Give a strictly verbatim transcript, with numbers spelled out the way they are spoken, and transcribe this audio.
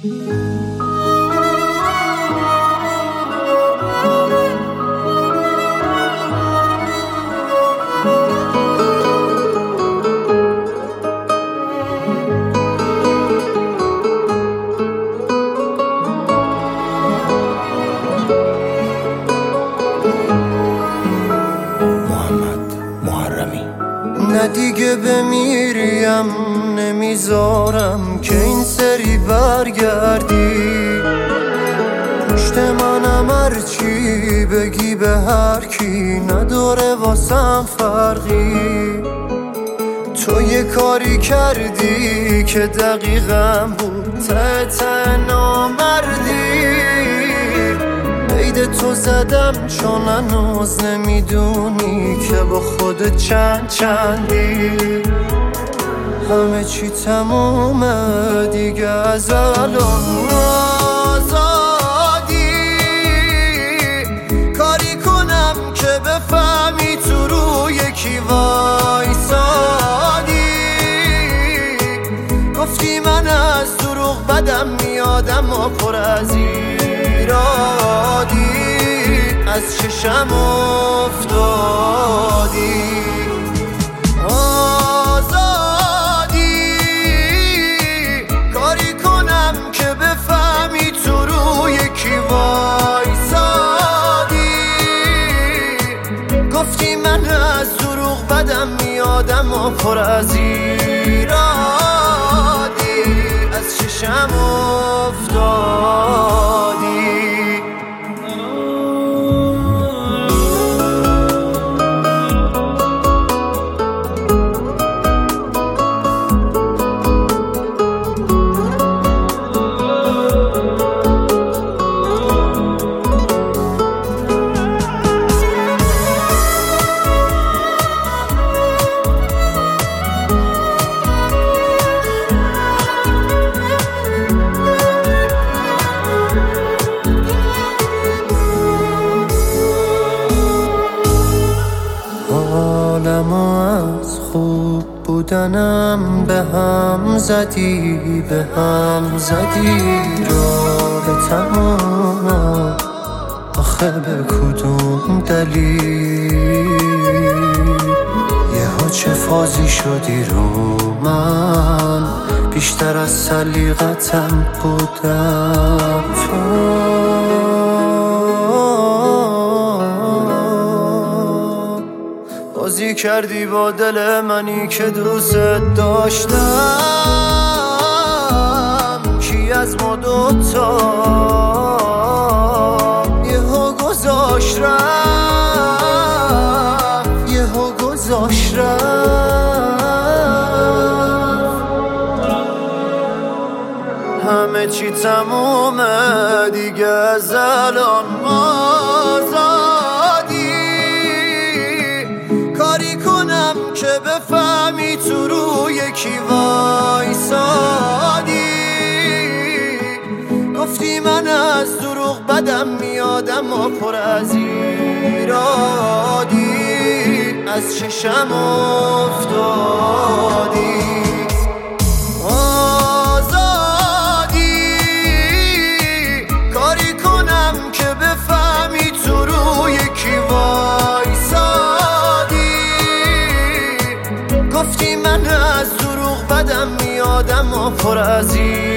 نه دیگه بمیریم نمیذارم که این سری برگردی پشت منم هرچی بگی به هر کی نداره واسم فرقی. تو یه کاری کردی که دقیقم بود ته ته نامردی. عید تو زدم چون هنوز نمیدونی که با خود چند چندی. همه چی تمومه دیگه از الان آزادی. کاری کنم که بفهمی تو روی کی وایسادی. گفتی من از دروغ بدم میادم و پر از ایرادی. از چشم افتادی آزادی. کاری کنم که بفهمی تو روی کی وایسادی. گفتی من از دروغ بدم میادم و پر از ایرادی. از چشم افتادی. حالمو از خوب بودنم به هم زدی به هم زدی. راه تمام آخه به کدوم دلیل. یهو چه فازی شدی رو من بیشتر از سلیقتم بودم. تو بازی کردی با دل منی که دوست داشتم. کی از ما دوتا یهو گذاشت رفت یهو گذاشت رفت. همه چی تمومه دیگه از الان آزادی. کاری کنم که بفهمی تو روی کی وایسادی. گفتی من از دروغ بدم میادم و پر از ایرادی. از چشم افتادی آزادی. کاری کنم که بفهمی تو روی کی وایسادی. گفتی من از دروغ بدم میادم و پر از